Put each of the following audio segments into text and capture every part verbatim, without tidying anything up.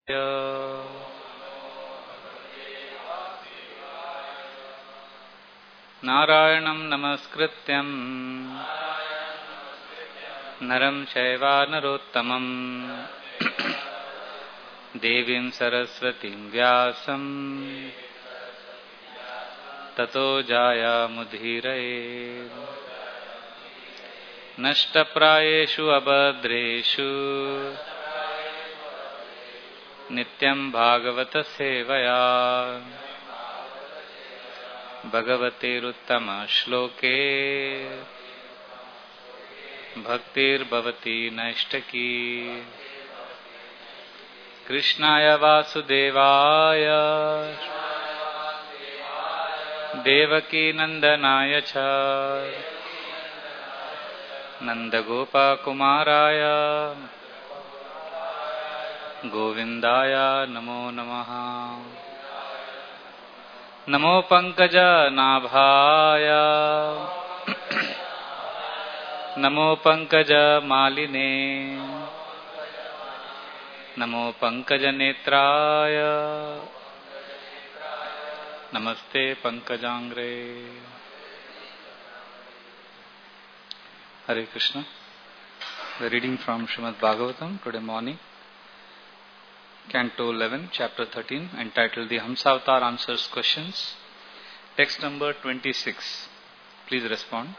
नारायणं नमस्कृत्यं नरं चैव नरोत्तमं देवीं सरस्वतीं व्यासं ततो जायामुदीरये। नष्टप्रायेषु अभद्रेषु नित्यं भागवत सेवया भगवतेरुत्तम श्लोके भक्तिर्भवति नैष्टकी। कृष्णाय वासुदेवाय देवकी नंदनाय च नंदगोपकुमाराय गोविंदाय नमो नमः। नमो पंकजनाभाय नमो पंकजमालिने नमो पंकजनेत्राय नमस्ते पंकजांग्रे। Hare Krishna. We are reading from Srimad Bhagavatam today morning, Canto eleven, Chapter thirteen, entitled The Hamsavatar Answers Questions. Text number twenty-six. Please respond.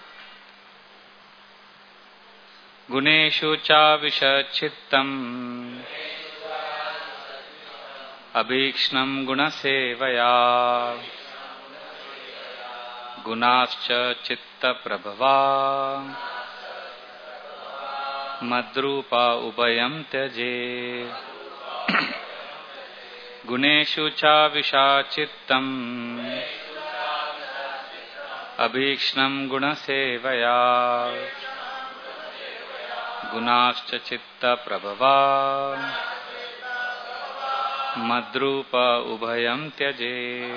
Guneshu cha vishachittam abhikshnam gunasevaya gunascha chitta prabhava madrupa ubayam tyaje. गुणेषु च विशाचित्तम् अभीक्ष्णं गुणसेवया गुणाश्च चित्तप्रभवा मद्रूप उभयं त्यजे।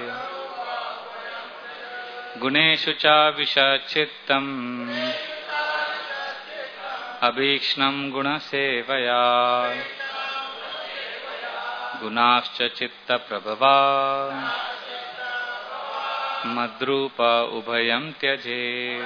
गुणेषु च विशाचित्तम् अभीक्ष्णं गुणसेवया गुणाश्च चित्त प्रभवा Madrup उभयं त्यजे।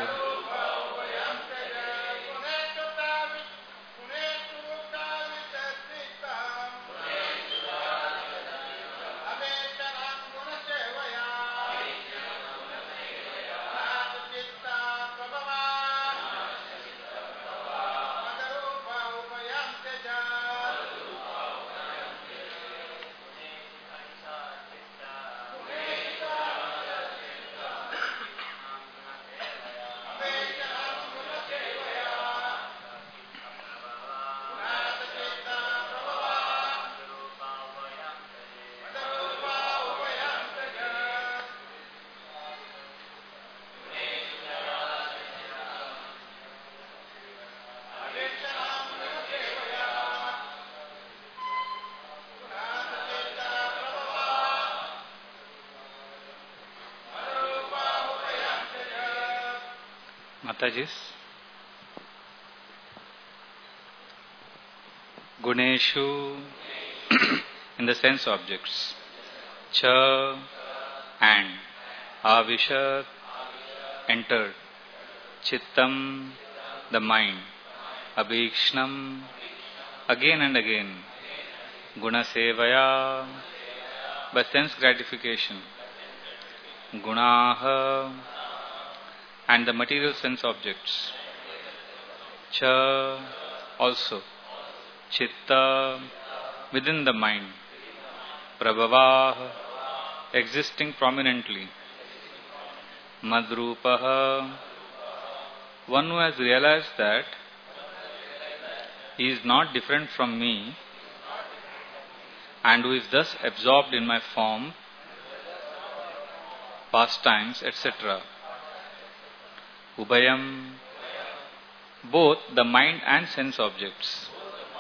Matajis. Guneshu in the sense objects. Cha and. Avishat entered. Chittam the mind. Abhikshnam again and again. Gunasevaya by sense gratification. Gunaha and the material sense objects. Cha also. Chitta within the mind. Prabhava existing prominently. Madrupaha one who has realized that he is not different from me and who is thus absorbed in my form, pastimes, et cetera. Ubhayam, both the mind and sense objects.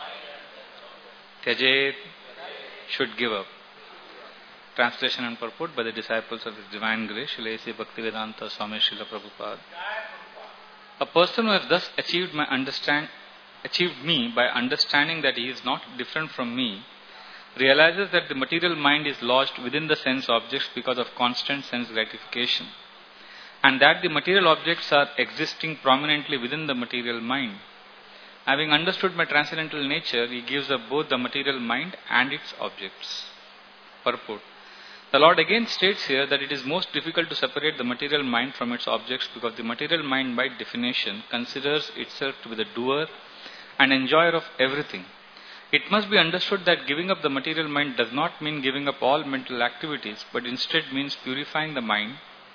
Tyajet, should give up. Translation and purport by the disciples of His Divine Grace, Srila A C Bhaktivedanta Swami Srila Prabhupada. A person who has thus achieved my understand, achieved me by understanding that he is not different from me, realizes that the material mind is lodged within the sense objects because of constant sense gratification, and that the material objects are existing prominently within the material mind. Having understood my transcendental nature, he gives up both the material mind and its objects. Purport. The Lord again states here that it is most difficult to separate the material mind from its objects because the material mind by definition considers itself to be the doer and enjoyer of everything. It must be understood that giving up the material mind does not mean giving up all mental activities, but instead means purifying the mind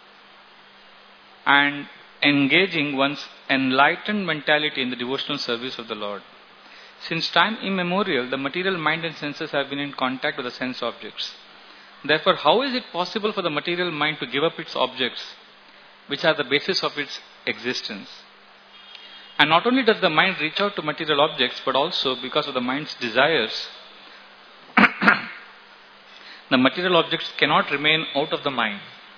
and engaging one's enlightened mentality in the devotional service of the Lord. Since time immemorial, the material mind and senses have been in contact with the sense objects. Therefore, how is it possible for the material mind to give up its objects, which are the basis of its existence? And not only does the mind reach out to material objects, but also because of the mind's desires, the material objects cannot remain out of the mind,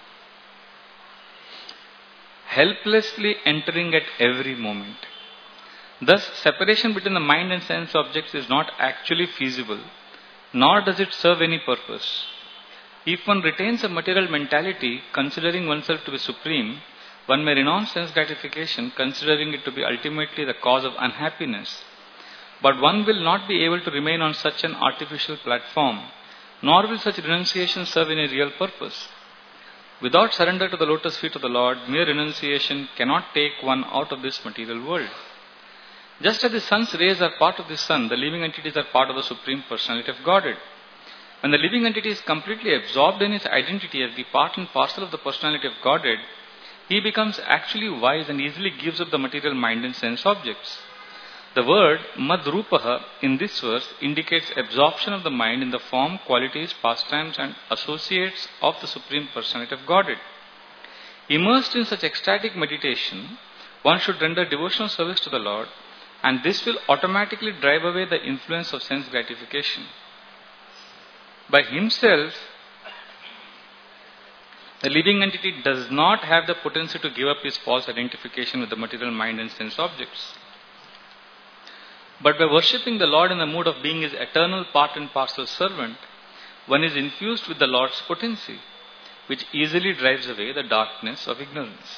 helplessly entering at every moment. Thus, separation between the mind and sense objects is not actually feasible, nor does it serve any purpose. If one retains a material mentality, considering oneself to be supreme, one may renounce sense gratification, considering it to be ultimately the cause of unhappiness. But one will not be able to remain on such an artificial platform, nor will such renunciation serve any real purpose. Without surrender to the lotus feet of the Lord, mere renunciation cannot take one out of this material world. Just as the sun's rays are part of the sun, the living entities are part of the Supreme Personality of Godhead. When the living entity is completely absorbed in his identity as the part and parcel of the Personality of Godhead, he becomes actually wise and easily gives up the material mind and sense objects. The word madrupaha in this verse indicates absorption of the mind in the form, qualities, pastimes and associates of the Supreme Personality of Godhead. Immersed in such ecstatic meditation, one should render devotional service to the Lord, and this will automatically drive away the influence of sense gratification. By himself, the living entity does not have the potency to give up his false identification with the material mind and sense objects. But by worshipping the Lord in the mood of being his eternal part and parcel servant, one is infused with the Lord's potency, which easily drives away the darkness of ignorance.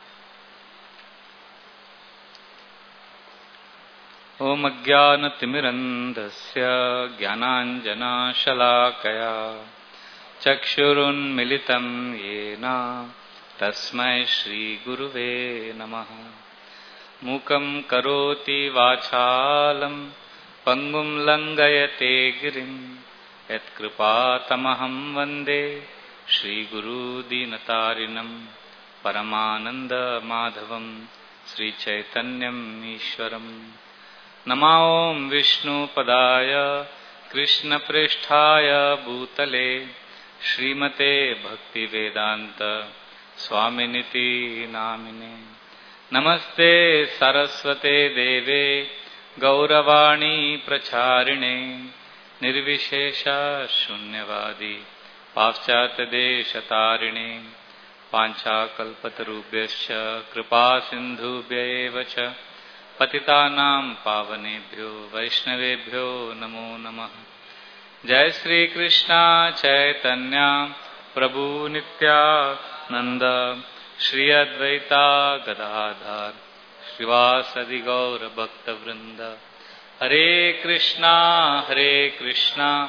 Om Ajnana Timirandasya Jnananjana Shalakaya Chakshurun Militam Yena Tasmai Shri Guruve Namaha. Mukam Karoti Vachalam Pangum Langayate Girim Yat Kripatamaham Vande Shri Guru Dinatarinam Paramananda Madhavam Sri Chaitanyam Ishwaram. Namaom Vishnu Padaya Krishna Preshthaya Bhutale Srimate Bhakti Vedanta Swaminiti Namine. Namaste Saraswate Deve Gauravani Pracharine Nirvishesha Shunyavadi Pavchat Deshatarine Pancha Kalpatarubhyascha Kripa Sindhubhya Evacha Patitanam Pavanebhyo Vaishnavebhyo Namo Namaha. Jai Sri Krishna Chaitanya Prabhu Nitya Nanda Shri Advaita Gadadhar Srivasadi Gaura Bhakta Vrinda. Hare Krishna Hare Krishna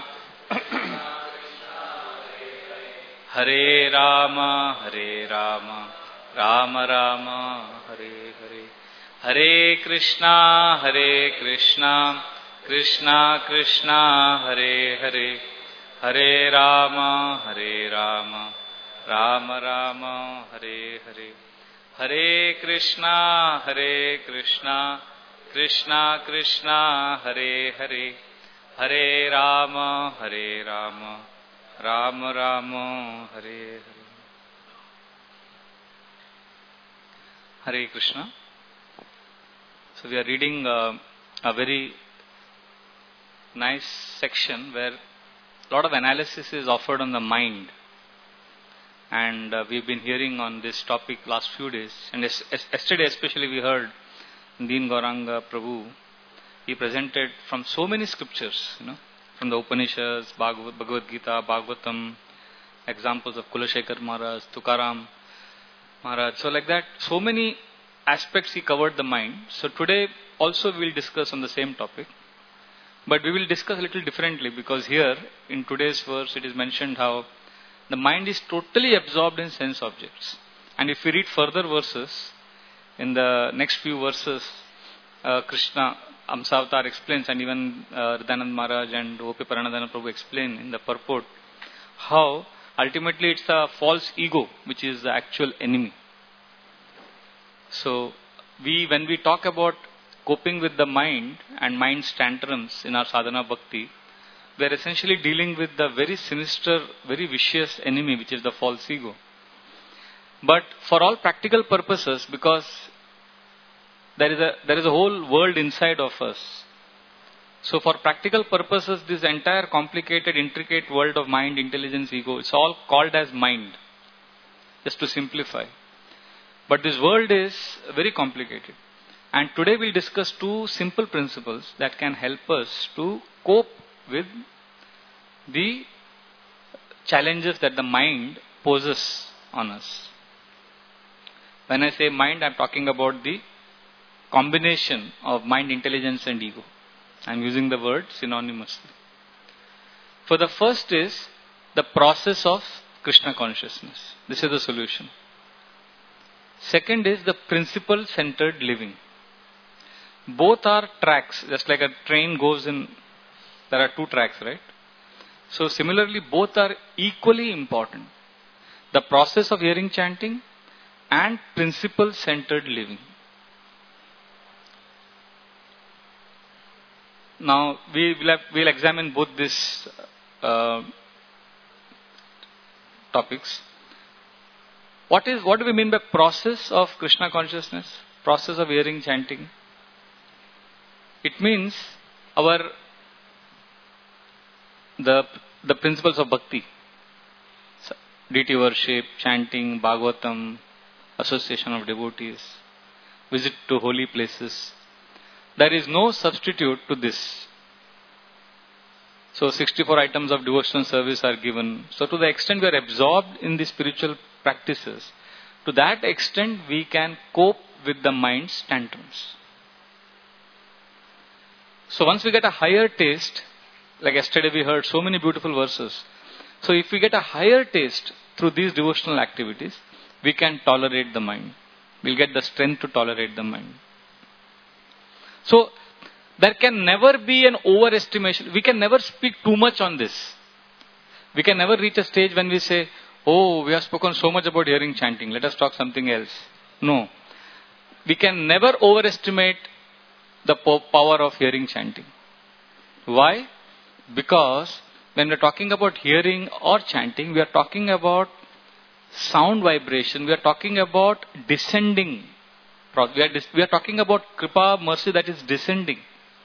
Hare Rama Hare Rama Rama Rama Hare Hare. Hare Krishna Hare Krishna Krishna Krishna Hare Hare. Hare Rama Hare Rama Rama Rama Hare Hare. Hare Krishna Hare Krishna Krishna Krishna Hare Hare. Hare Rama Hare Rama Rama Rama Hare Hare. Hare Krishna. So we are reading uh, a very nice section where a lot of analysis is offered on the mind. And uh, we've been hearing on this topic last few days. And es- es- yesterday especially we heard Deen Gauranga Prabhu. He presented from so many scriptures, you know, from the Upanishads, Bhagavad, Bhagavad Gita, Bhagavatam, examples of Kulashekar Maharaj, Tukaram Maharaj. So like that, so many aspects he covered the mind. So today also we will discuss on the same topic. But we will discuss a little differently, because here in today's verse it is mentioned how the mind is totally absorbed in sense objects. And if we read further verses, in the next few verses, uh, Krishna Amsavatar explains, and even uh, Hridayananda Maharaj and O P Paranadhana Prabhu explain in the purport, how ultimately it's a false ego which is the actual enemy. So we, when we talk about coping with the mind and mind's tantrums in our sadhana bhakti, we are essentially dealing with the very sinister, very vicious enemy, which is the false ego. But for all practical purposes, because there is a there is a whole world inside of us. So for practical purposes, this entire complicated, intricate world of mind, intelligence, ego, it's all called as mind, just to simplify. But this world is very complicated. And today we'll discuss two simple principles that can help us to cope with the challenges that the mind poses on us. When I say mind, I'm talking about the combination of mind, intelligence and ego. I'm using the word synonymously. For the first is the process of Krishna consciousness. This is the solution. Second is the principle-centered living. Both are tracks, just like a train goes in, there are two tracks, right? So similarly, both are equally important. The process of hearing chanting and principle-centered living. Now, we will have, we'll examine both these uh, topics. What is, what do we mean by process of Krishna consciousness? Process of hearing chanting? It means our the the principles of bhakti, deity worship, chanting, Bhagavatam, association of devotees, visit to holy places. There is no substitute to this. So sixty-four items of devotional service are given. So to the extent we are absorbed in the spiritual practices, to that extent we can cope with the mind's tantrums. So once we get a higher taste, like yesterday we heard so many beautiful verses. So if we get a higher taste through these devotional activities, we can tolerate the mind. We'll get the strength to tolerate the mind. So there can never be an overestimation. We can never speak too much on this. We can never reach a stage when we say, oh, we have spoken so much about hearing chanting, let us talk something else. No. We can never overestimate the power of hearing chanting. Why? Because when we are talking about hearing or chanting, we are talking about sound vibration. We are talking about descending. We are, we are talking about kripa, mercy that is descending.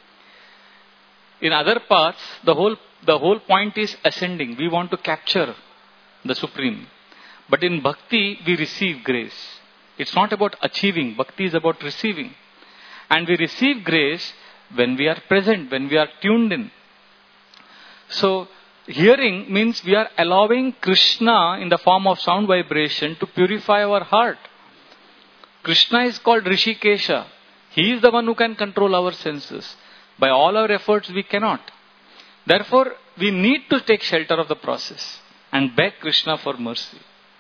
In other paths, the whole, the whole point is ascending. We want to capture the Supreme. But in bhakti, we receive grace. It's not about achieving. Bhakti is about receiving. And we receive grace when we are present, when we are tuned in. So, hearing means we are allowing Krishna in the form of sound vibration to purify our heart. Krishna is called Rishikesha. He is the one who can control our senses. By all our efforts, we cannot. Therefore, we need to take shelter of the process and beg Krishna for mercy.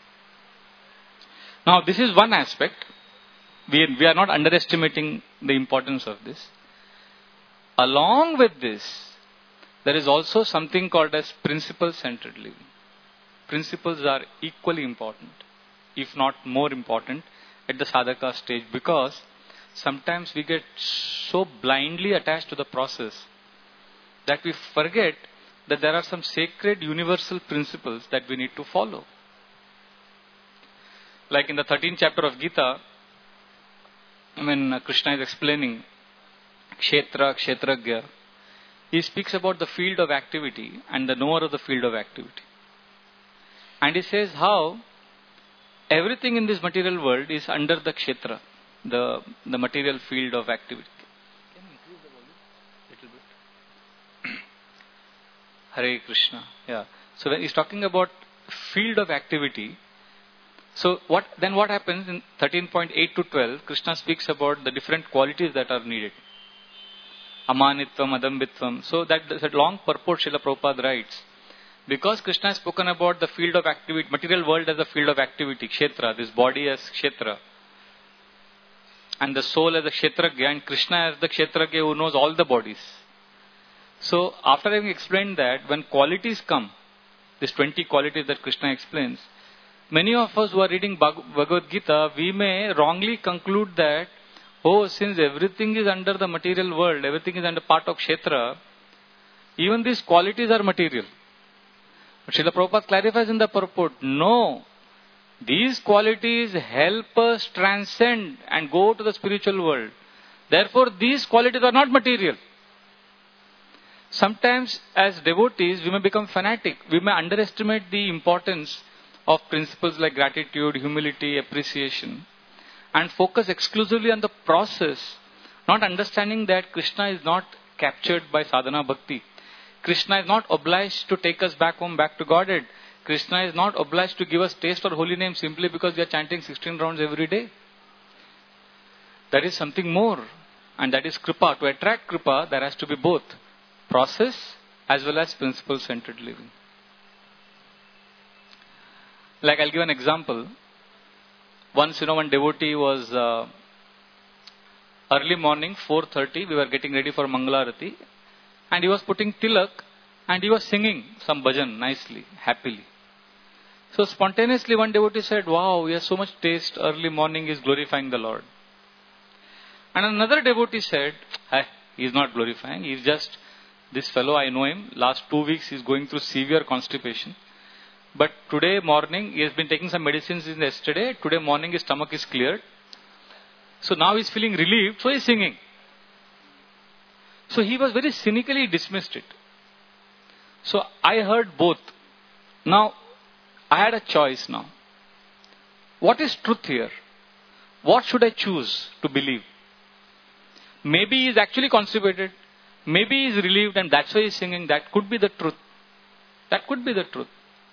Now, this is one aspect. We, we are not underestimating the importance of this. Along with this, there is also something called as principle-centered living. Principles are equally important, if not more important, at the sadhaka stage, because sometimes we get so blindly attached to the process that we forget that there are some sacred universal principles that we need to follow. Like in the thirteenth chapter of Gita, when Krishna is explaining Kshetra, Kshetragya, he speaks about the field of activity and the knower of the field of activity. And he says how everything in this material world is under the Kshetra, the, the material field of activity. Can you increase the volume a little bit? Hare Krishna. Yeah. So when he's talking about field of activity, so what then what happens in thirteen point eight to twelve, Krishna speaks about the different qualities that are needed. Amanitvam, Adambitvam. So that, that long purport Srila Prabhupada writes. Because Krishna has spoken about the field of activity, material world as a field of activity, Kshetra, this body as Kshetra, and the soul as a Kshetragya, and Krishna as the Kshetragya who knows all the bodies. So, after having explained that, when qualities come, these twenty qualities that Krishna explains, many of us who are reading Bhagavad Gita, we may wrongly conclude that, oh, since everything is under the material world, everything is under part of Kshetra, even these qualities are material. But Srila Prabhupada clarifies in the purport, no, these qualities help us transcend and go to the spiritual world. Therefore, these qualities are not material. Sometimes, as devotees, we may become fanatic. We may underestimate the importance of principles like gratitude, humility, appreciation, and focus exclusively on the process, not understanding that Krishna is not captured by sadhana bhakti. Krishna is not obliged to take us back home, back to Godhead. Krishna is not obliged to give us taste for holy name simply because we are chanting sixteen rounds every day. That is something more. And that is Kripa. To attract Kripa, there has to be both process as well as principle-centered living. Like I'll give an example. Once, you know, one devotee was uh, early morning, four thirty, we were getting ready for Mangalarati. And he was putting tilak and he was singing some bhajan nicely, happily. So spontaneously one devotee said, wow, he has so much taste, early morning is glorifying the Lord. And another devotee said, hey, he is not glorifying, he is just, this fellow, I know him, last two weeks he is going through severe constipation. But today morning, he has been taking some medicines since yesterday, today morning his stomach is cleared. So now he is feeling relieved, so he is singing. So he was very cynically dismissed it. So I heard both. Now, I had a choice now. What is truth here? What should I choose to believe? Maybe he is actually constipated. Maybe he is relieved and that's why he is singing. That could be the truth. That could be the truth.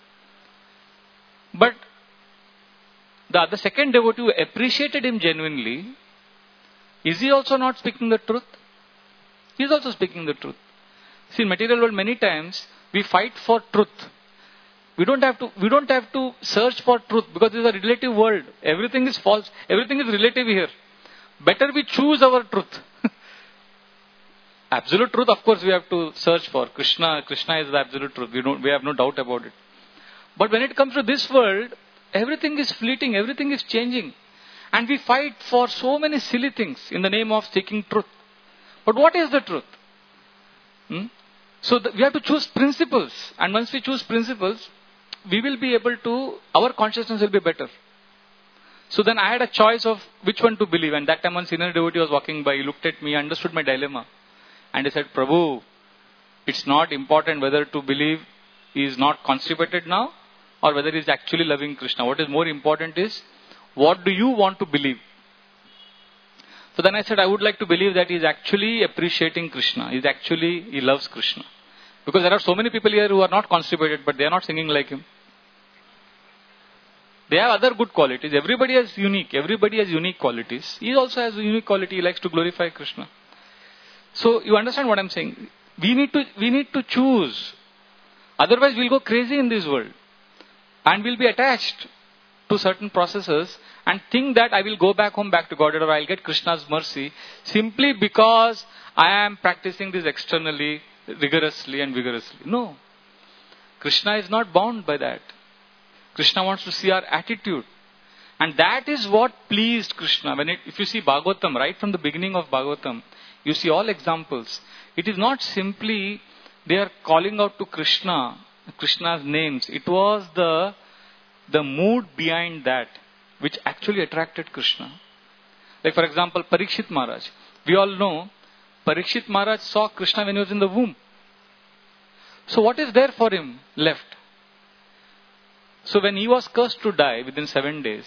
But the, the second devotee who appreciated him genuinely, is he also not speaking the truth? He is also speaking the truth. See, in material world, many times we fight for truth. We don't have to. We don't have to search for truth because this is a relative world. Everything is false. Everything is relative here. Better we choose our truth. Absolute truth, of course, we have to search for. Krishna, Krishna is the absolute truth. We don't. We have no doubt about it. But when it comes to this world, everything is fleeting. Everything is changing, and we fight for so many silly things in the name of seeking truth. But what is the truth? Hmm? So the, we have to choose principles. And once we choose principles, we will be able to, our consciousness will be better. So then I had a choice of which one to believe. And that time one senior devotee was walking by, he looked at me, understood my dilemma. And he said, Prabhu, it's not important whether to believe he is not constipated now or whether he is actually loving Krishna. What is more important is, what do you want to believe? So then I said, I would like to believe that he is actually appreciating Krishna. He is actually, he loves Krishna. Because there are so many people here who are not constipated, but they are not singing like him. They have other good qualities. Everybody has unique. Everybody has unique qualities. He also has a unique quality. He likes to glorify Krishna. So you understand what I'm saying? We need to, we need to choose. Otherwise we'll go crazy in this world. And we'll be attached to certain processes and think that I will go back home, back to God, or I'll get Krishna's mercy simply because I am practicing this externally, rigorously and vigorously. No. Krishna is not bound by that. Krishna wants to see our attitude. And that is what pleased Krishna. When it, if you see Bhagavatam, right from the beginning of Bhagavatam, you see all examples. It is not simply they are calling out to Krishna, Krishna's names. It was the, the mood behind that which actually attracted Krishna. Like for example, Parikshit Maharaj. We all know Parikshit Maharaj saw Krishna when he was in the womb. So what is there for him left? So when he was cursed to die within seven days,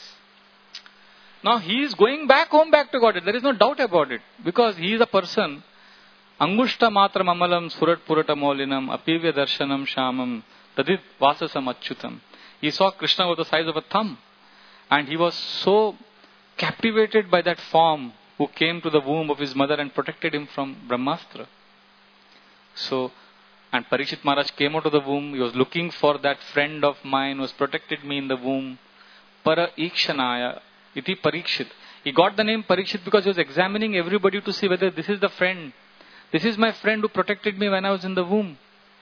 now he is going back home, back to God. There is no doubt about it. Because he is a person Angushta matra mamalam surat purata maulinam apivya darshanam shamam tadit vasasam achyutam. He saw Krishna was the size of a thumb. And he was so captivated by that form who came to the womb of his mother and protected him from Brahmastra. So, and Parikshit Maharaj came out of the womb. He was looking for that friend of mine who has protected me in the womb. Para Ikshanaya iti Parikshit. He got the name Parikshit because he was examining everybody to see whether this is the friend. This is my friend who protected me when I was in the womb.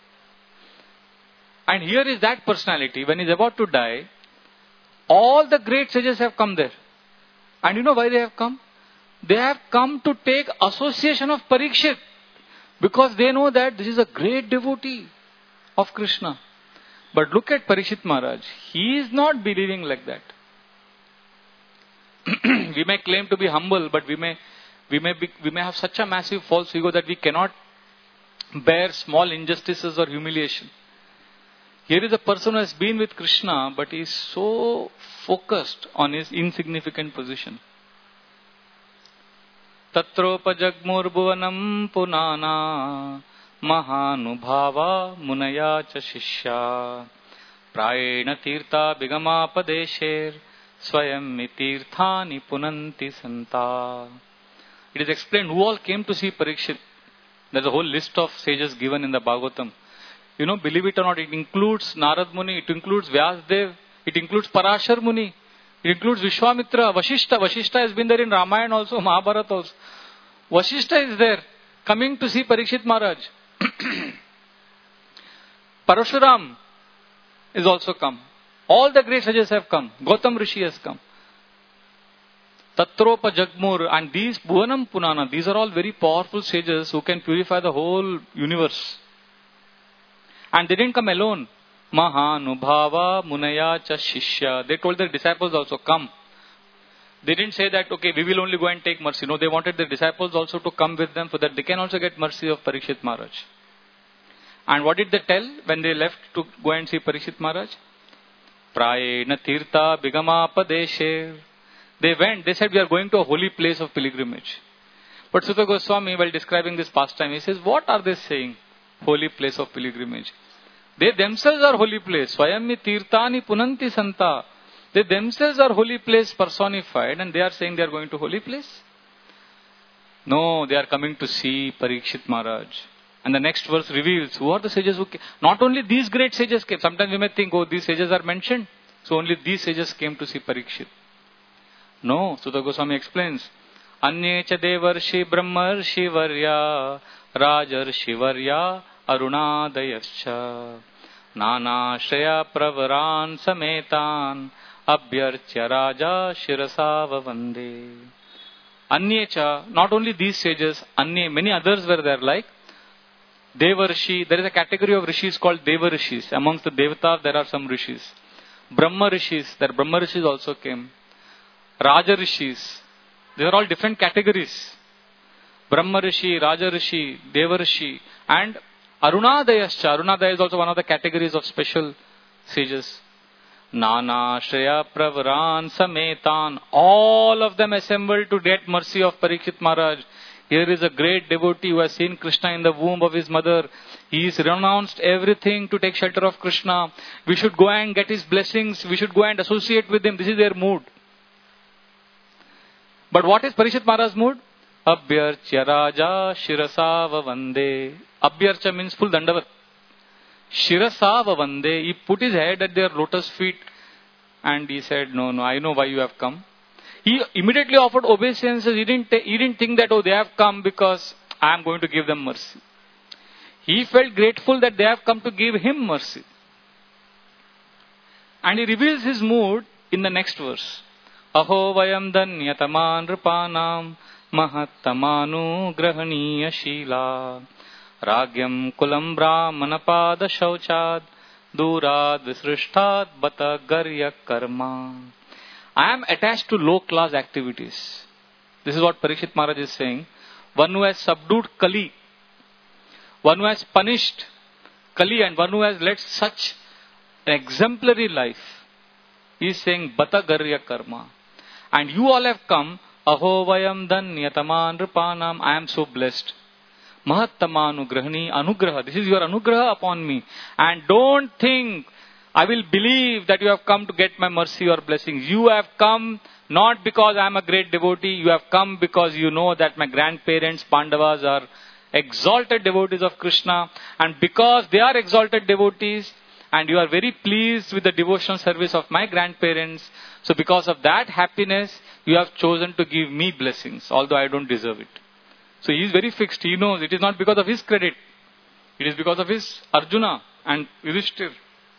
And here is that personality. When he is about to die, all the great sages have come there. And you know why they have come? They have come to take association of Parikshit. Because they know that this is a great devotee of Krishna. But look at Parikshit Maharaj. He is not believing like that. We may claim to be humble, but we may, we may be, we may have such a massive false ego that we cannot bear small injustices or humiliation. Here is a person who has been with Krishna, but is so focused on his insignificant position. Tatropa jagmur bhuvanam punana mahanubhava munaya cha shishya prayena tirtha bigama padesher swayam tirthani punanti santa. It is explained who all came to see Parikshit. There is a whole list of sages given in the Bhagavatam. You know, believe it or not, it includes Narad Muni, it includes Vyasdev, it includes Parashar Muni, it includes Vishwamitra, Vashishta. Vashishta has been there in Ramayana also, Mahabharata also. Vashishta is there, coming to see Parikshit Maharaj. Parashuram is also come. All the great sages have come. Gautam Rishi has come. Tatropa Jagmur and these Bhuvanam Punana, these are all very powerful sages who can purify the whole universe. And they didn't come alone. Mahanubhava munaya cha shishya. They told their disciples also, come. They didn't say that, okay, we will only go and take mercy. No, they wanted their disciples also to come with them so that they can also get mercy of Parikshit Maharaj. And what did they tell when they left to go and see Parikshit Maharaj? Prayena tirtha bigama padesher. They went, they said, we are going to a holy place of pilgrimage. But Sutta Goswami, while describing this pastime, he says, what are they saying? Holy place of pilgrimage. They themselves are holy place. Swayami tirthani punanti santa. They themselves are holy place personified and they are saying they are going to holy place. No, they are coming to see Parikshit Maharaj. And the next verse reveals who are the sages who came. Not only these great sages came. Sometimes we may think, oh, these sages are mentioned. So only these sages came to see Parikshit. No, Sutta Goswami explains. Anyecha devarshi brahmarshi varya rajarshi varya arunadayascha nana shreya pravaran sametan abhyarchya raja shirasava vande. Anyecha, not only these sages, anye, many others were there like Devarshi. There is a category of rishis called Devarishis. Amongst the Devatas there are some rishis. Brahma rishis, there Brahma rishis also came. Raja rishis. These are all different categories. Brahma rishi, Raja rishi, Deva rishi, and Arunadayascha. Arunadaya is also one of the categories of special sages. Nana Shreya Pravaran Sametan. All of them assembled to get mercy of Parikshit Maharaj. Here is a great devotee who has seen Krishna in the womb of his mother. He has renounced everything to take shelter of Krishna. We should go and get his blessings. We should go and associate with him. This is their mood. But what is Parikshit Maharaj's mood? Abhyarchya Raja Shirasava Vande. Abhyarcha means full dandavat. Shirasava Vande. He put his head at their lotus feet and he said, no, no, I know why you have come. He immediately offered obeisances. He didn't, he didn't think that, oh, they have come because I am going to give them mercy. He felt grateful that they have come to give him mercy. And he reveals his mood in the next verse. Aho vayam danyataman rupanam mahattamanu grahaniya shila ragyam kulam brahmanapada shauchad durad visrishtad bata garya karma. I am attached to low class activities. This is what Parikshit Maharaj is saying. One who has subdued Kali, one who has punished Kali, and one who has led such an exemplary life. He is saying bata garya karma. And you all have come, aho vayam danyataman rupanam. I am so blessed. Mahattamanugrahani anugraha. This is your anugraha upon me. And don't think I will believe that you have come to get my mercy or blessings. You have come not because I am a great devotee. You have come because you know that my grandparents, Pandavas, are exalted devotees of Krishna. And because they are exalted devotees, and you are very pleased with the devotional service of my grandparents, so because of that happiness, you have chosen to give me blessings, although I don't deserve it. So he is very fixed. He knows it is not because of his credit. It is because of his Arjuna and Yudhishthir.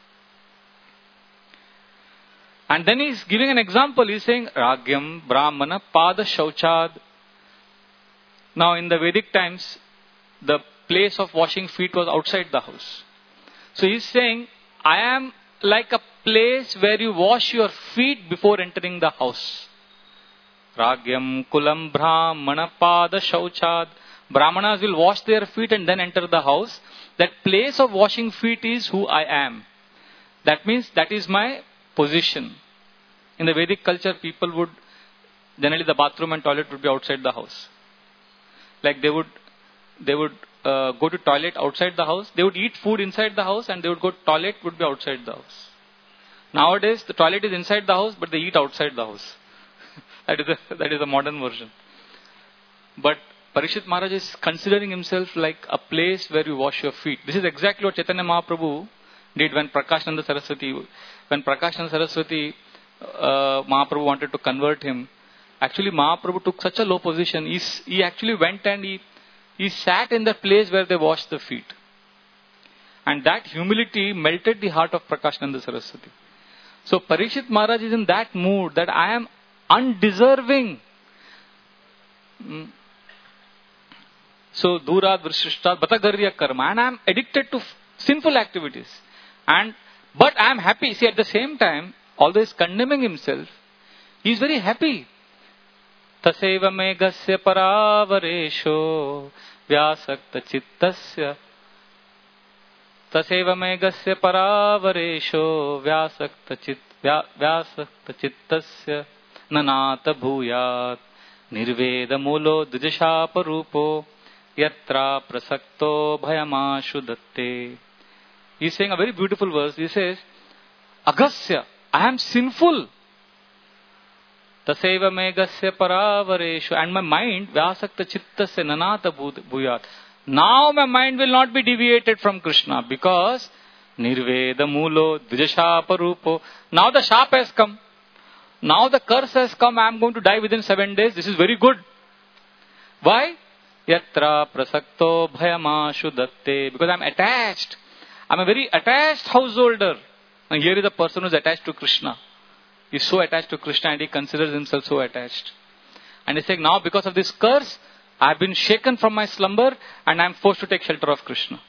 And then he is giving an example. He is saying, Ragyam Brahmana Pada Shauchad. Now in the Vedic times, the place of washing feet was outside the house. So he is saying, I am like a place where you wash your feet before entering the house. Ragyam Kulam Brahmana Pada Shauchad. Brahmanas will wash their feet and then enter the house. That place of washing feet is who I am. That means that is my position. In the Vedic culture, people would, generally the bathroom and toilet would be outside the house. Like they would, they would uh, go to toilet outside the house. They would eat food inside the house and they would go to toilet would be outside the house. Nowadays, the toilet is inside the house, but they eat outside the house. that is a, that is a modern version. But Parikshit Maharaj is considering himself like a place where you wash your feet. This is exactly what Chaitanya Mahaprabhu did when Prakashananda Saraswati, when Prakashananda Saraswati, uh, Mahaprabhu wanted to convert him. Actually, Mahaprabhu took such a low position. He, he actually went and he, he sat in the place where they washed the feet. And that humility melted the heart of Prakashananda Saraswati. So Parikshit Maharaj is in that mood that I am undeserving. Mm. So, Dhurad Vrishishtat Batagarya Karma. And I am addicted to f- sinful activities. And, but I am happy. See, at the same time, although he is condemning himself, he is very happy. Taseva meghasya paravaresho vyasakta chittasya. Taseva meghasya paravaresho vyasakta chit vyasakta chittasya nanata bhuyat nirveda mulo dujashapa rupo yatra prasakto bhayamashu datte. He is saying a very beautiful verse. He says, Agasya, I am sinful. Taseva meghasya paravareshu. And my mind, vyasakta chittasya nanata bhuyat. Now my mind will not be deviated from Krishna because nirveda mulo dvijashapa rupo. Now the shap has come. Now the curse has come. I am going to die within seven days. This is very good. Why? Yatra prasakto bhayamashu datte. Because I am attached. I am a very attached householder. And here is a person who is attached to Krishna. He is so attached to Krishna and he considers himself so attached. And he is saying, now because of this curse, I have been shaken from my slumber and I am forced to take shelter of Krishna.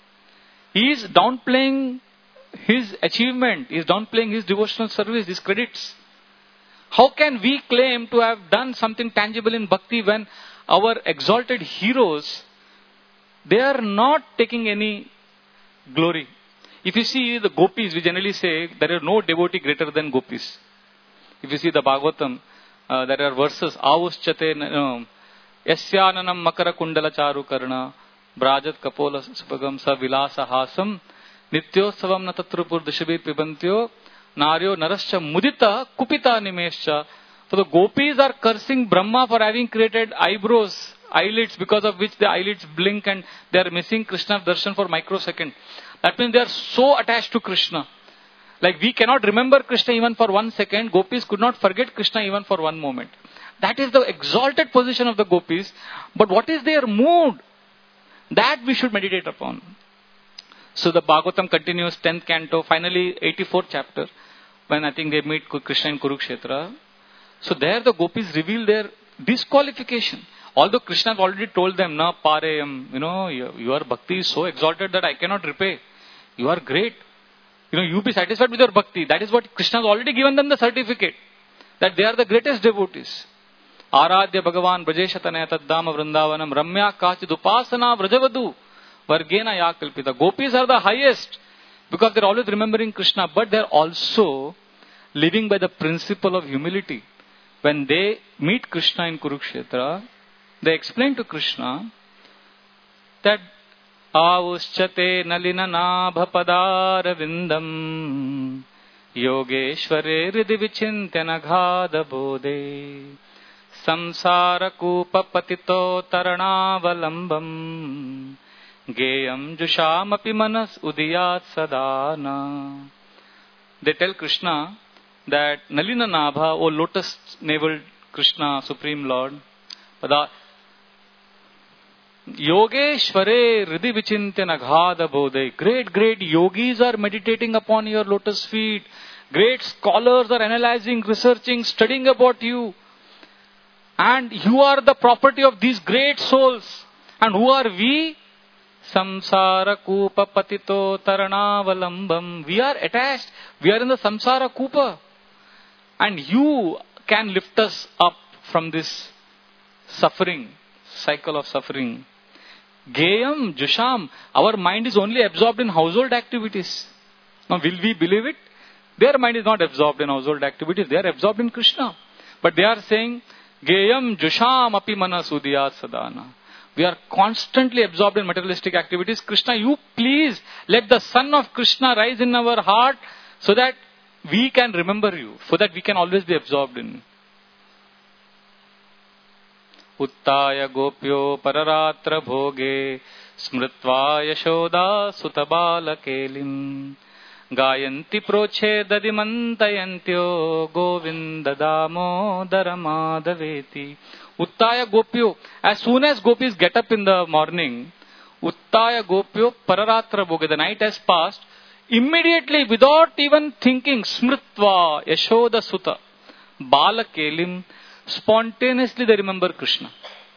He is downplaying his achievement. He is downplaying his devotional service, his credits. How can we claim to have done something tangible in bhakti when our exalted heroes, they are not taking any glory? If you see the gopis, we generally say there are no devotee greater than gopis. If you see the Bhagavatam, uh, there are verses, Avuschate uh, Yasyananam makara kundala charu karna brajat kapola supagam sa vilasa hasam nityosavam na tatrupur dishabir pibantyo naryo narascha mudita kupita nimescha. So the gopis are cursing Brahma for having created eyebrows, eyelids, because of which the eyelids blink and they are missing Krishna's darshan for microsecond. That means they are so attached to Krishna. Like we cannot remember Krishna even for one second. Gopis could not forget Krishna even for one moment. That is the exalted position of the gopis. But what is their mood? That we should meditate upon. So the Bhagavatam continues, tenth canto, finally eighty-fourth chapter, when I think they meet Krishna in Kurukshetra. So there the gopis reveal their disqualification. Although Krishna has already told them, na pareyam, you know, your bhakti is so exalted that I cannot repay. You are great. You know, you be satisfied with your bhakti. That is what Krishna has already given them the certificate. That they are the greatest devotees. Aradhya Bhagavan Brajeshatanaya Taddama Vrindavanam Ramya Kachid Upasana Vrajavadu Vargena Yakalpita. Gopis are the highest because they are always remembering Krishna, but they are also living by the principle of humility. When they meet Krishna in Kurukshetra, they explain to Krishna, that Avuschate nalina nabha padarvindam Yogeshware hridi vichintya naghada bodhe Samsara kupa patito taranavalam Geyam jushamapi manas udiyat sadana. They tell Krishna that Nalina Nabha, O lotus naveled Krishna, Supreme Lord, Pada Yogeshware Hridi Vichintya Naghada Bodhe. Great, great yogis are meditating upon your lotus feet. Great scholars are analyzing, researching, studying about you. And you are the property of these great souls. And who are we? Samsara Kupa Patito Taranavalam. We are attached. We are in the Samsara Kupa. And you can lift us up from this suffering, cycle of suffering. Geyam, Jusham. Our mind is only absorbed in household activities. Now will we believe it? Their mind is not absorbed in household activities. They are absorbed in Krishna. But they are saying, Geyam, Jusham, Api Manas Udiyat Sadana. We are constantly absorbed in materialistic activities. Krishna, you please let the sun of Krishna rise in our heart so that we can remember you, so that we can always be absorbed in. Uttaya gopyo pararatra bhoge smritva yashoda sutabala kelim gayanti proche dadimantayantyo govinda damodara madhaveti. Uttaya gopyo. As soon as gopis get up in the morning, Uttaya gopyo pararatra bhoge. The night has passed. Immediately, without even thinking, smritva yashoda suta bala kelim, spontaneously they remember Krishna.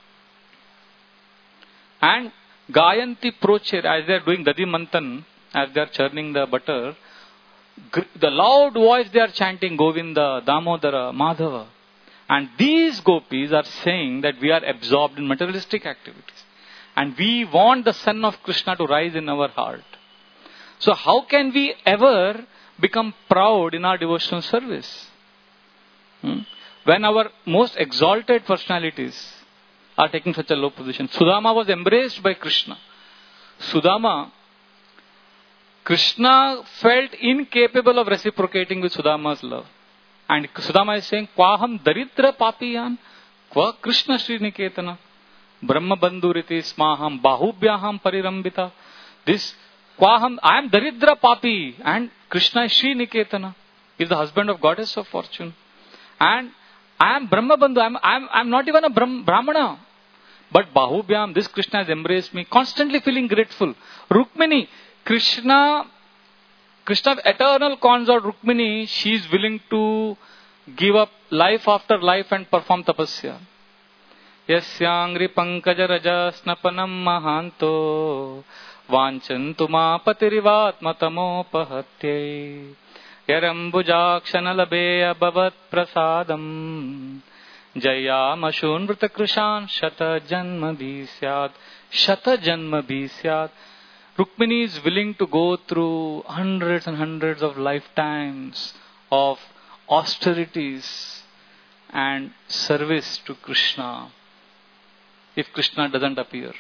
And gayanti proche, as they are doing dadi mantan, as they are churning the butter, the loud voice they are chanting Govinda, Damodara, Madhava. And these gopis are saying that we are absorbed in materialistic activities. And we want the sun of Krishna to rise in our heart. So how can we ever become proud in our devotional service? Hmm? When our most exalted personalities are taking such a low position. Sudama was embraced by Krishna. Sudama, Krishna felt incapable of reciprocating with Sudama's love. And Sudama is saying, Kwaham daridra papiyan, Kwa Krishna Sriniketana, Brahma bandhuriti smaham, bahubhyaham parirambita. This, Kwaham, I am daridra papi, and Krishna is Sriniketana, is the husband of goddess of fortune. And I am Brahma bandhu, I am, I am, I am not even a Brahm, Brahmana. But bahubhyam, this Krishna has embraced me, constantly feeling grateful. Rukmini, Krishna, Krishna's eternal consort Rukmini, she is willing to give up life after life and perform tapasya. Yasyangri pankaja raja snapanam mahanto vanchantu ma patirivatmatamo pahatye yarambujakshana labe abhavat prasadam jayamashun vrta krishan shata janma bhisyat shata janma bhisyat. Rukmini is willing to go through hundreds and hundreds of lifetimes of austerities and service to Krishna if Krishna doesn't appear.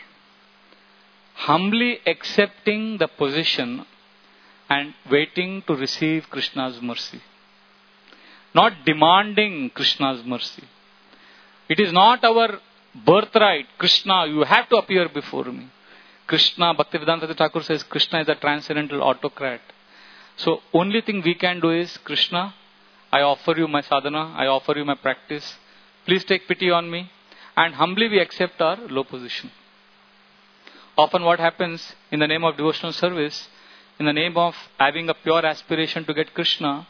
Humbly accepting the position and waiting to receive Krishna's mercy. Not demanding Krishna's mercy. It is not our birthright. Krishna, you have to appear before me. Krishna, Bhaktivedanta Thakur says, Krishna is a transcendental autocrat. So, only thing we can do is, Krishna, I offer you my sadhana, I offer you my practice. Please take pity on me. And humbly we accept our low position. Often what happens in the name of devotional service, in the name of having a pure aspiration to get Krishna,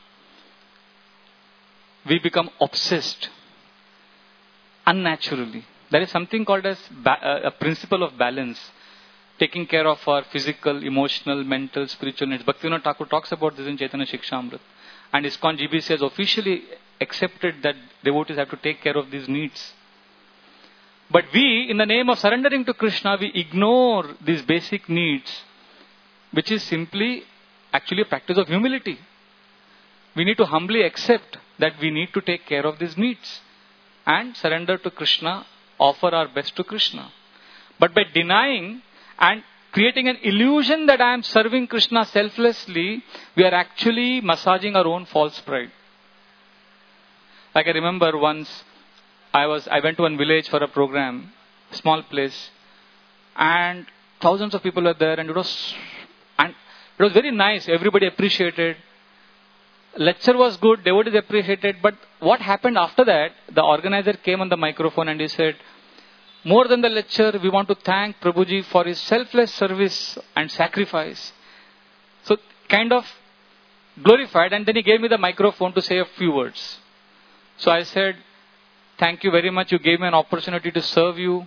we become obsessed unnaturally. There is something called as ba- a principle of balance. Taking care of our physical, emotional, mental, spiritual needs. Bhaktivinoda Thakur talks about this in Chaitanya Shikshamrit. And ISKCON G B C has officially accepted that devotees have to take care of these needs. But we, in the name of surrendering to Krishna, we ignore these basic needs, which is simply actually a practice of humility. We need to humbly accept that we need to take care of these needs and surrender to Krishna, offer our best to Krishna. But by denying And creating an illusion that I am serving Krishna selflessly, we are actually massaging our own false pride. Like I remember once, I was I went to one village for a program, small place, and thousands of people were there, and it was and it was very nice. Everybody appreciated. Lecture was good, devotees appreciated. But what happened after that? The organizer came on the microphone and he said, "More than the lecture, we want to thank Prabhuji for his selfless service and sacrifice." So kind of glorified, and then he gave me the microphone to say a few words. So I said, "Thank you very much. You gave me an opportunity to serve you.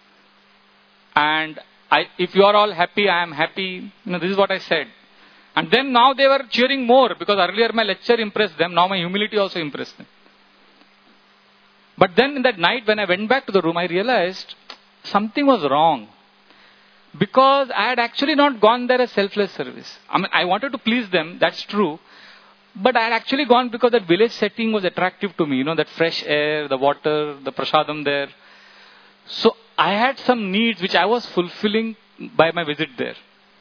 And I, if you are all happy, I am happy." You know, this is what I said. And then now they were cheering more, because earlier my lecture impressed them. Now my humility also impressed them. But then in that night when I went back to the room, I realized something was wrong. Because I had actually not gone there as selfless service. I mean, I wanted to please them, that's true. But I had actually gone because that village setting was attractive to me. You know, that fresh air, the water, the prasadam there. So I had some needs which I was fulfilling by my visit there.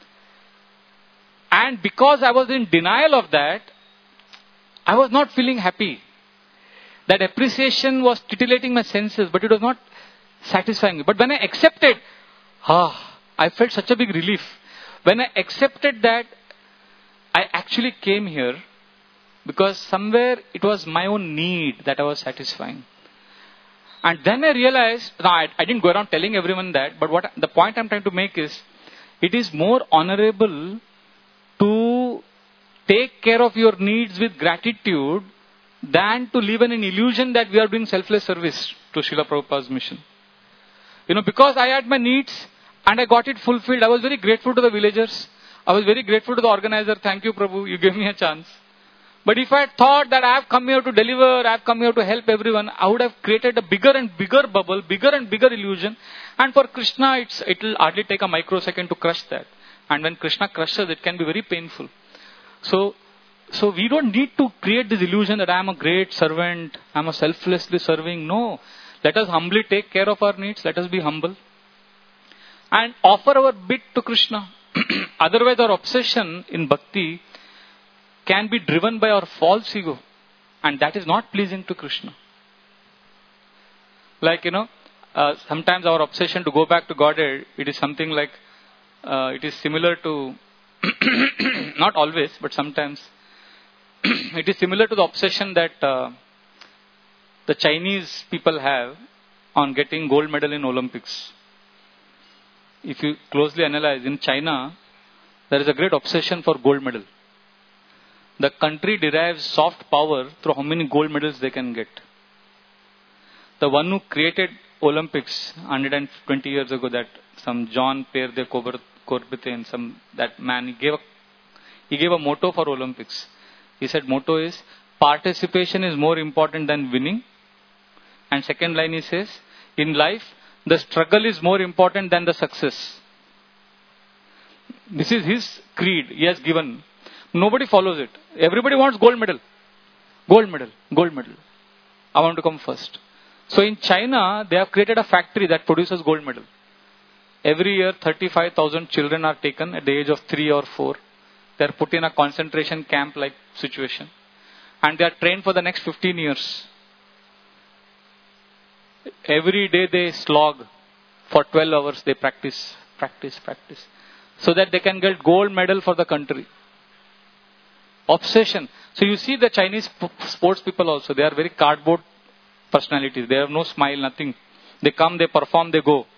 And because I was in denial of that, I was not feeling happy. That appreciation was titillating my senses, but it was not satisfying me. But when I accepted, ah, I felt such a big relief. When I accepted that, I actually came here because somewhere it was my own need that I was satisfying. And then I realized, no, I, I didn't go around telling everyone that, but what the point I'm trying to make is, it is more honorable to take care of your needs with gratitude than to live in an illusion that we are doing selfless service to Srila Prabhupada's mission. You know, because I had my needs and I got it fulfilled, I was very grateful to the villagers. I was very grateful to the organizer. Thank you, Prabhu, you gave me a chance. But if I had thought that I have come here to deliver, I have come here to help everyone, I would have created a bigger and bigger bubble, bigger and bigger illusion. And for Krishna, it's, it will hardly take a microsecond to crush that. And when Krishna crushes, it can be very painful. So, so we don't need to create this illusion that I am a great servant, I am a selflessly serving. No. Let us humbly take care of our needs. Let us be humble. And offer our bit to Krishna. Otherwise, our obsession in bhakti can be driven by our false ego. And that is not pleasing to Krishna. Like, you know, uh, sometimes our obsession to go back to Godhead, it is something like, uh, it is similar to, not always, but sometimes, it is similar to the obsession that uh, the Chinese people have on getting gold medal in Olympics. If you closely analyze, in China, there is a great obsession for gold medal. The country derives soft power through how many gold medals they can get. The one who created Olympics one hundred twenty years ago, that some John Pierre de Coubertin, some that man, he gave a, he gave a motto for Olympics. He said, motto is, participation is more important than winning. And second line he says, in life, the struggle is more important than the success. This is his creed he has given. Nobody follows it. Everybody wants gold medal. Gold medal. Gold medal. I want to come first. So in China, they have created a factory that produces gold medal. Every year, thirty-five thousand children are taken at the age of three or four. They are put in a concentration camp-like situation. And they are trained for the next fifteen years. Every day they slog. For twelve hours they practice, practice, practice. So that they can get gold medal for the country. Obsession. So you see the Chinese sports people also, they are very cardboard personalities. They have no smile, nothing. They come, they perform, they go.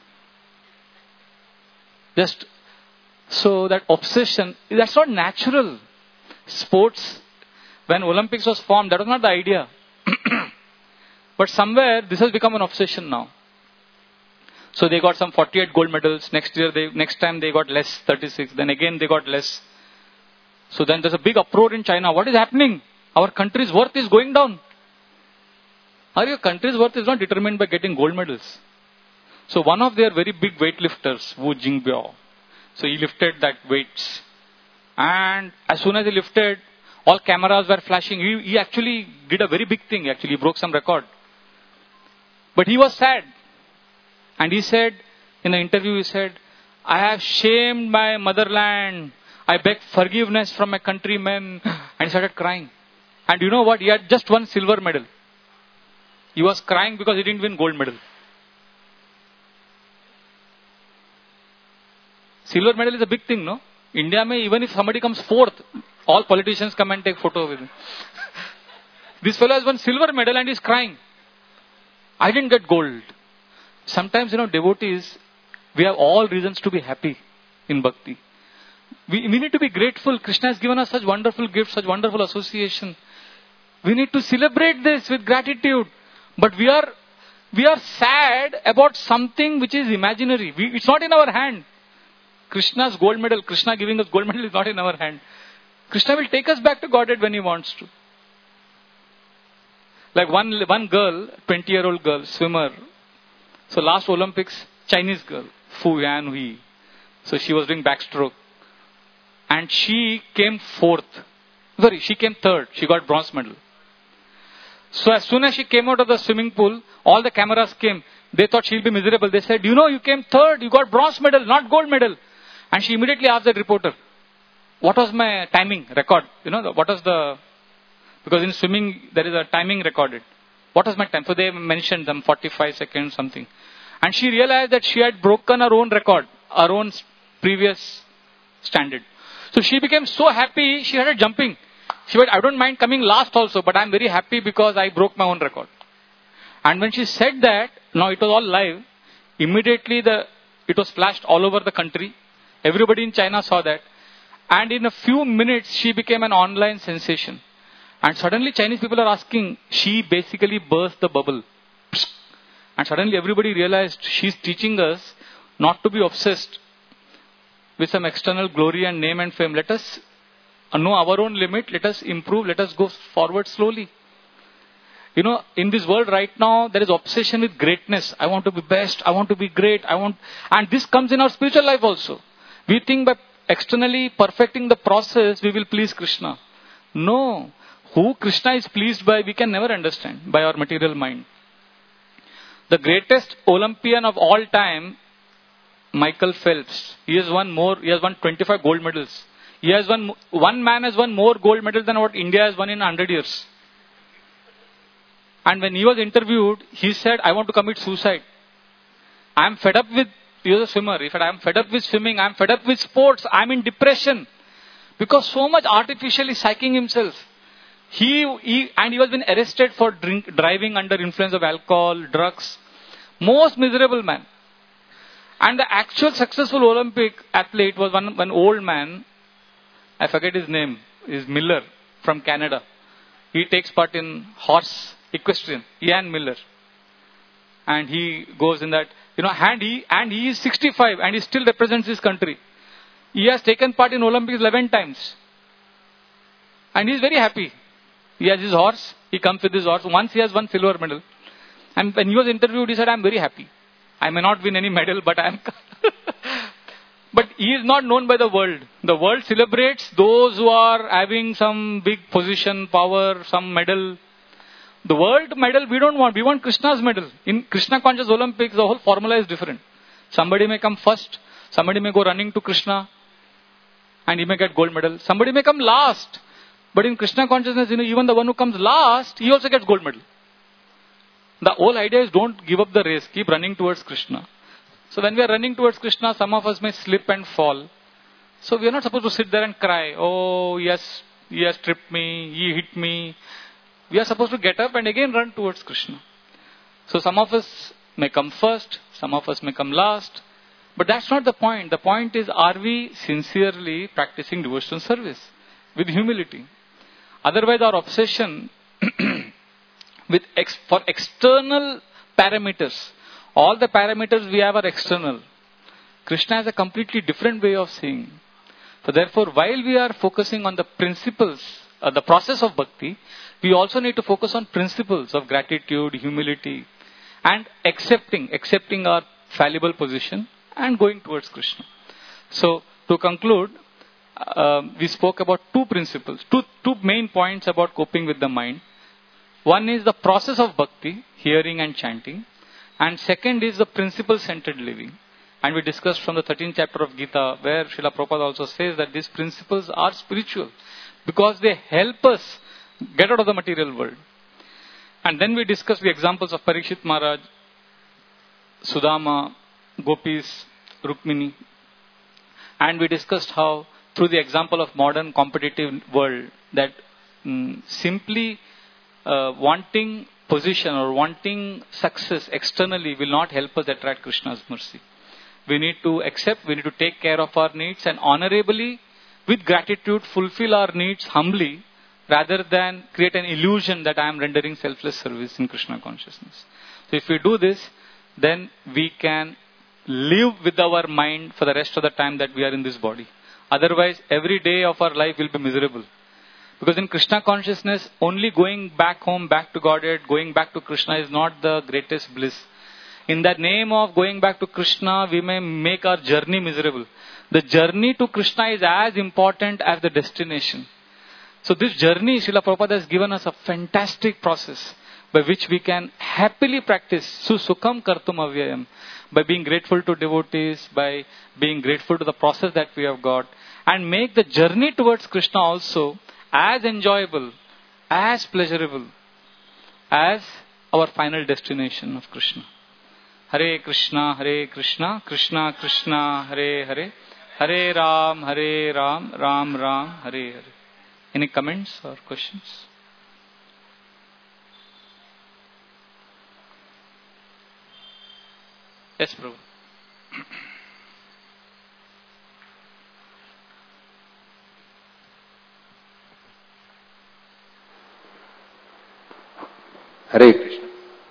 Just, so that obsession, that's not natural. Sports, when Olympics was formed, that was not the idea. But somewhere, this has become an obsession now. So they got some forty-eight gold medals. Next year, they, next time they got less, thirty-six. Then again they got less. So then there's a big uproar in China. What is happening? Our country's worth is going down. Our country's worth is not determined by getting gold medals. So one of their very big weightlifters, Wu Jingbiao, so he lifted that weights. And as soon as he lifted, all cameras were flashing. He, he actually did a very big thing. Actually, he broke some record. But he was sad. And he said, in the interview he said, I have shamed my motherland. I beg forgiveness from my countrymen. And he started crying. And you know what? He had just won silver medal. He was crying because he didn't win gold medal. Silver medal is a big thing, no? India, mein, even if somebody comes fourth, all politicians come and take photo with him. This fellow has won silver medal and he's crying. I didn't get gold. Sometimes, you know, devotees, we have all reasons to be happy in bhakti. We, we need to be grateful. Krishna has given us such wonderful gifts, such wonderful association. We need to celebrate this with gratitude. But we are, we are sad about something which is imaginary. We, it's not in our hand. Krishna's gold medal, Krishna giving us gold medal is not in our hand. Krishna will take us back to Godhead when he wants to. Like one, one girl, twenty year old girl, swimmer. So last Olympics, Chinese girl, Fu Yanhui. So she was doing backstroke. And she came fourth. Sorry, she came third. She got bronze medal. So as soon as she came out of the swimming pool, all the cameras came. They thought she'll be miserable. They said, you know, you came third. You got bronze medal, not gold medal. And she immediately asked the reporter, what was my timing record? You know, what was the... Because in swimming, there is a timing recorded. What was my time? So they mentioned them, forty-five seconds, something. And she realized that she had broken her own record, her own previous standard. So she became so happy, she started jumping. She said, I don't mind coming last also, but I'm very happy because I broke my own record. And when she said that, now it was all live, immediately the it was flashed all over the country. Everybody in China saw that. And in a few minutes, she became an online sensation. And suddenly Chinese people are asking, she basically burst the bubble. And suddenly everybody realized she's teaching us not to be obsessed with some external glory and name and fame. Let us know our own limit. Let us improve. Let us go forward slowly. You know, in this world right now, there is obsession with greatness. I want to be best. I want to be great. I want, and this comes in our spiritual life also. We think by externally perfecting the process, we will please Krishna. No. Who Krishna is pleased by, we can never understand by our material mind. The greatest Olympian of all time, Michael Phelps. He has won more, he has won twenty-five gold medals. He has won, one man has won more gold medals than what India has won in one hundred years. And when he was interviewed, he said, I want to commit suicide. I am fed up with, he was a swimmer. He said, I am fed up with swimming. I am fed up with sports. I am in depression. Because so much artificially psyching himself. He, he and he was been arrested for drink, driving under influence of alcohol, drugs. Most miserable man. And the actual successful Olympic athlete was one, one old man. I forget his name. Is Miller from Canada. He takes part in horse equestrian. Ian Miller. And he goes in that, you know, and he, and he is sixty-five and he still represents his country. He has taken part in Olympics eleven times. And he is very happy. He has his horse. He comes with his horse. Once he has won silver medal. And when he was interviewed, he said, I am very happy. I may not win any medal, but I am... But he is not known by the world. The world celebrates those who are having some big position, power, some medal. The world medal we don't want. We want Krishna's medal. In Krishna Conscious Olympics, the whole formula is different. Somebody may come first. Somebody may go running to Krishna. And he may get gold medal. Somebody may come last. But in Krishna consciousness, you know, even the one who comes last, he also gets gold medal. The whole idea is don't give up the race. Keep running towards Krishna. So when we are running towards Krishna, some of us may slip and fall. So we are not supposed to sit there and cry. Oh, yes, he has tripped me. He hit me. We are supposed to get up and again run towards Krishna. So some of us may come first. Some of us may come last. But that's not the point. The point is, are we sincerely practicing devotional service with humility? Otherwise, our obsession with ex- for external parameters, all the parameters we have are external. Krishna has a completely different way of seeing. So therefore, while we are focusing on the principles, uh, the process of bhakti, we also need to focus on principles of gratitude, humility, and accepting, accepting our fallible position and going towards Krishna. So, to conclude, uh, we spoke about two principles, two, two main points about coping with the mind. One is the process of bhakti, hearing and chanting. And second is the principle-centered living. And we discussed from the thirteenth chapter of Gita, where Srila Prabhupada also says that these principles are spiritual because they help us get out of the material world. And then we discussed the examples of Parikshit Maharaj, Sudama, Gopis, Rukmini. And we discussed how through the example of modern competitive world that mm, simply uh, wanting position or wanting success externally will not help us attract Krishna's mercy. We need to accept, we need to take care of our needs and honorably, with gratitude, fulfill our needs humbly rather than create an illusion that I am rendering selfless service in Krishna consciousness. So if we do this, then we can live with our mind for the rest of the time that we are in this body. Otherwise, every day of our life will be miserable. Because in Krishna consciousness, only going back home, back to Godhead, going back to Krishna is not the greatest bliss. In the name of going back to Krishna, we may make our journey miserable. The journey to Krishna is as important as the destination. So this journey, Srila Prabhupada has given us a fantastic process by which we can happily practice susukham kartum avyayam, by being grateful to devotees, by being grateful to the process that we have got, and make the journey towards Krishna also as enjoyable, as pleasurable as our final destination of Krishna. Hare Krishna, Hare Krishna, Krishna Krishna, Hare Hare, Hare Ram, Hare Ram, Ram Ram, Hare Hare. Any comments or questions? Yes, Prabhu. Hare Krishna.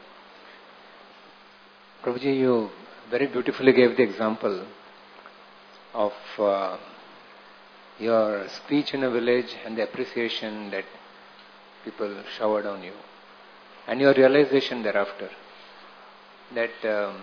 Prabhuji, you very beautifully gave the example of uh, your speech in a village and the appreciation that people showered on you, and your realization thereafter that um,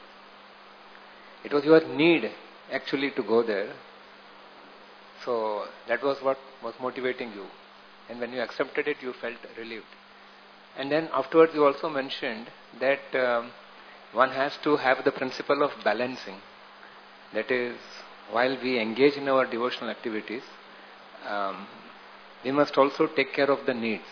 it was your need actually to go there. So that was what was motivating you, and when you accepted it, you felt relieved. And then afterwards you also mentioned that um, one has to have the principle of balancing. That is, while we engage in our devotional activities, um, we must also take care of the needs.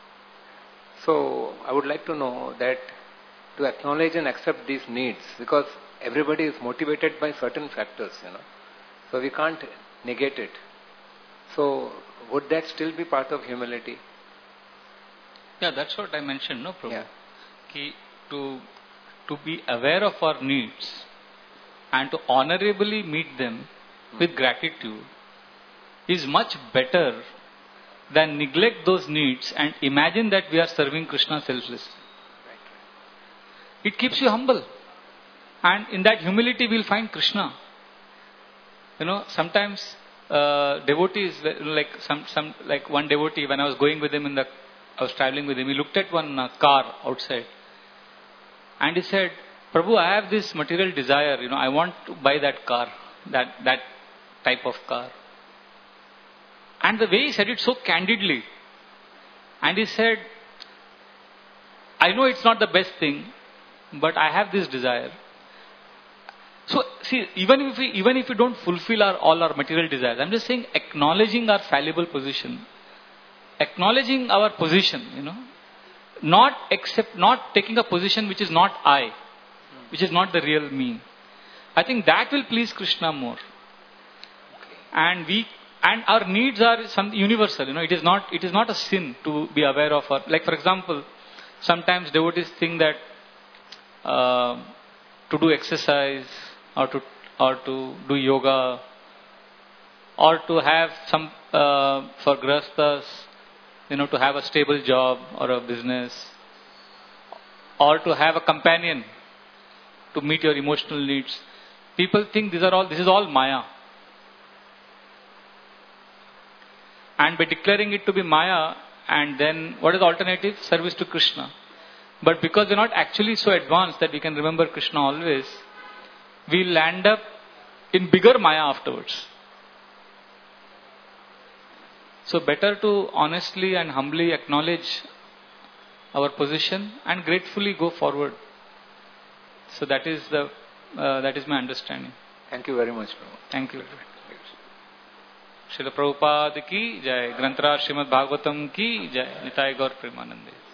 So I would like to know that to acknowledge and accept these needs, because everybody is motivated by certain factors, you know. So we can't negate it. So would that still be part of humility? Yeah, that's what I mentioned, no problem. Yeah. Ki, to, to be aware of our needs and to honorably meet them hmm. with gratitude is much better than neglect those needs and imagine that we are serving Krishna selflessly. Right. It keeps you humble. And in that humility we'll find Krishna. You know, sometimes uh, devotees, like some, some, like one devotee, when I was going with him in the, I was traveling with him, he looked at one uh, car outside. And he said, Prabhu, I have this material desire, you know, I want to buy that car, that, that type of car. And the way he said it so candidly. And he said, I know it's not the best thing, but I have this desire. So, see, even if we, even if we don't fulfill our, all our material desires, I'm just saying acknowledging our fallible position, acknowledging our position, you know, not accept, not taking a position which is not I, which is not the real me. I think that will please Krishna more. Okay. And we, and our needs are some universal, you know, it is not, it is not a sin to be aware of our, like for example, sometimes devotees think that uh, to do exercise or to or to do yoga or to have some uh, for grahasthas, you know, to have a stable job or a business or to have a companion to meet your emotional needs. People think these are all, this is all Maya. And by declaring it to be Maya, and then what is the alternative? Service to Krishna. But because we're not actually so advanced that we can remember Krishna always, we'll end up in bigger Maya afterwards. So better to honestly and humbly acknowledge our position and gratefully go forward. So that is the Uh, that is my understanding. Thank you very much, Prabhu. Thank you. Srila Prabhupada ki jai. Granthara Srimad Bhagavatam ki jai. Nitai Gaur Premanande.